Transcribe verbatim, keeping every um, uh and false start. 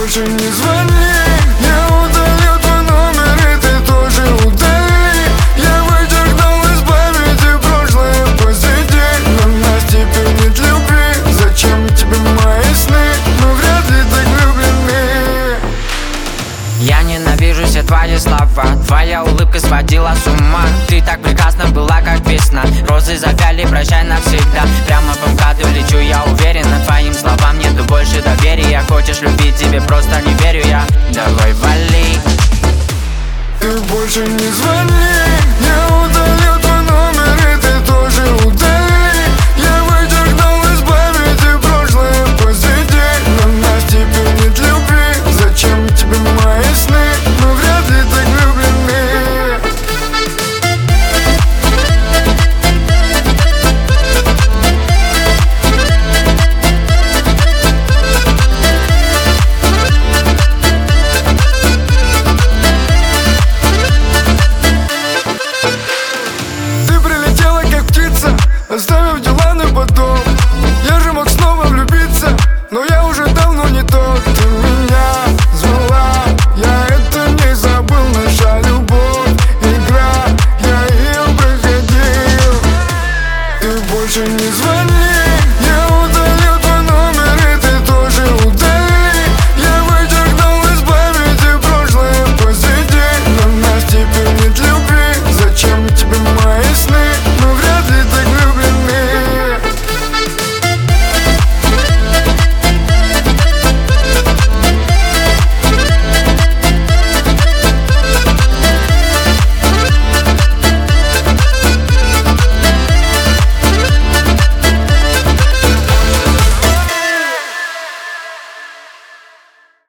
больше не звони. Я удалил твой номер, и ты тоже удали. Я вычеркнул из памяти прошлое позади. Но у нас теперь нет любви. Зачем тебе мои сны? Мы вряд ли так влюблены. Я ненавижу все твои слова. Твоя улыбка сводила с ума. Ты так прекрасна была, как весна. Розы завяли, прощай навсегда. Прямо по МКАДу лечу, я уверен. Твоим словам нету больше доверия. Хочешь любить, тебе просто не верю я. Давай вали. Ты больше не звони.